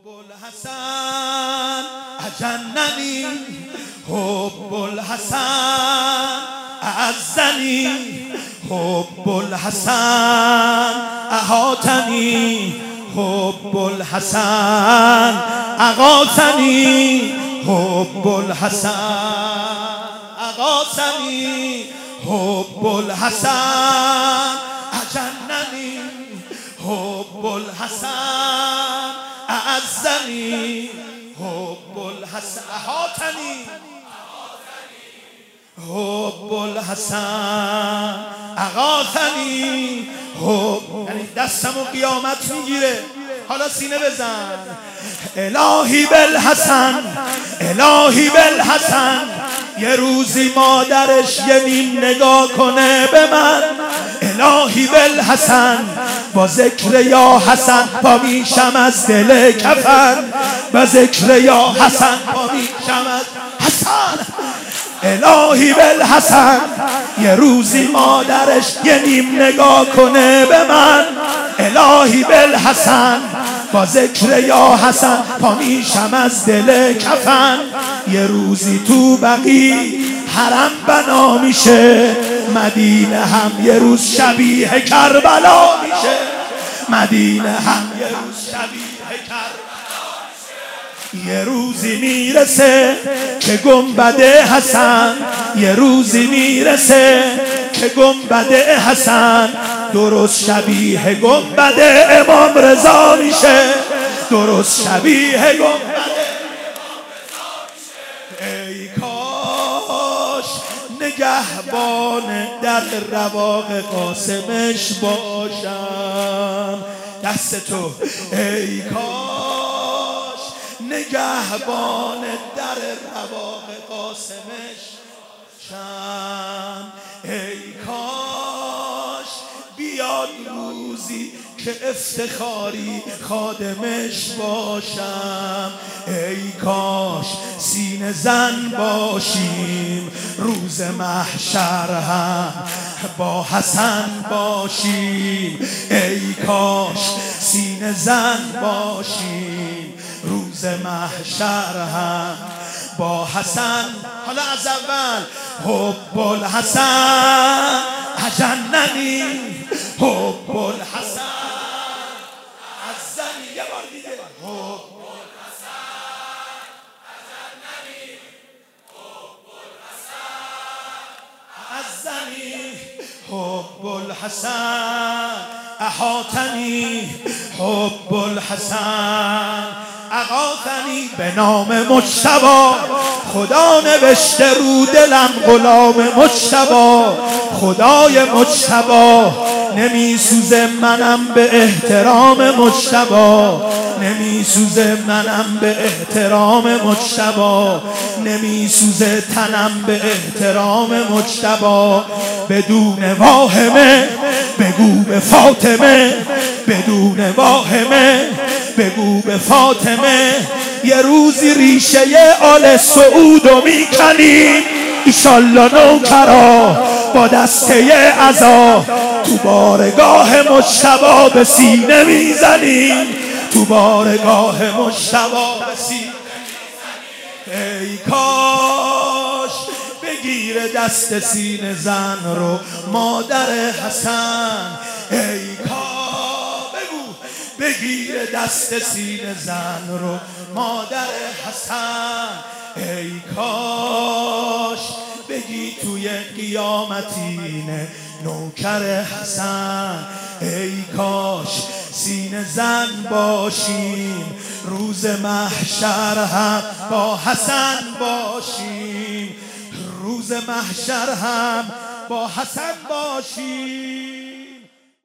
الحسن اجننی حب الحسن اعزنی حب الحسن احاطنی حب الحسن اغاثنی حب الحسن اغاثنی حب الحسن اجننی حب الحسن اعزنی حب الحسن احاطنی حب الحسن اغاثنی حب، یعنی دستمو قیامت میگیره. حالا سینه بزن. الهی بالحسن الهی بالحسن، یه روزی مادرش یه نیم نگاه کنه به من. الهی بالحسن، با ذکر یا حسن پا میشم از دل کفن. با ذکر یا حسن پا میشم از حسن. الهی بالحسن، یه روزی مادرش یه نیم نگاه کنه به من. الهی بالحسن، با ذکر یا حسن پا میشم از دل کفن. یه روزی تو بقی حرم بنا میشه، مدینه هم یه روز شبیه کربلا میشه. مدینه هم یه روز شبیه کربلا میشه. یه روزی میرسه که گنبد حسن، یه روزی میرسه که گنبد حسن درست شبیه گنبد امام رضا میشه. درست شبیه گنبد امام رضا میشه. ای کاش نگهبان در رواق قاسمش باشم. دست تو. ای کاش نگهبان در رواق قاسمش باشم. ای کاش بیاد روزی که افتخاری خادمش باشم. ای کاش سینه زن باشیم روز محشر هم با حسن باشیم. ای کاش سینه زن باشیم روز محشر هم با حسن. حالا از اول. حب الحسن اجننی حب الحسن اعزنی. یه بار دیگه. حب الحسن اجننی حب الحسن اعزنی حب الحسن احاطنی حب الحسن اغاثنی. به نام مجتبی خدا نوشته رو دلم غلام مجتبی. خدای مجتبی نمیسوزه منم به احترام مجتبی. نمیسوزه منم به احترام مجتبی. نمیسوزه تنم به احترام مجتبی. بدون واهمه بگو به فاطمه، بدون واهمه بگو به فاطمه. یه روزی ریشه آل سعودو میکنیم ایشالله نوکرا با دسته عزا. تو بارگاه مجتبی به سینه میزنیم. تو بارگاه مجتبی به سینه میزنیم. ای کاش بگیره دست سینه زن رو مادر حسن. ای کاش بگیر دست سینه زن رو مادر حسن. ای کاش بگی توی قیامتینه نوکر حسن. ای کاش سینه زن باشیم روز محشر هم با حسن باشیم. روز محشر هم با حسن باشیم.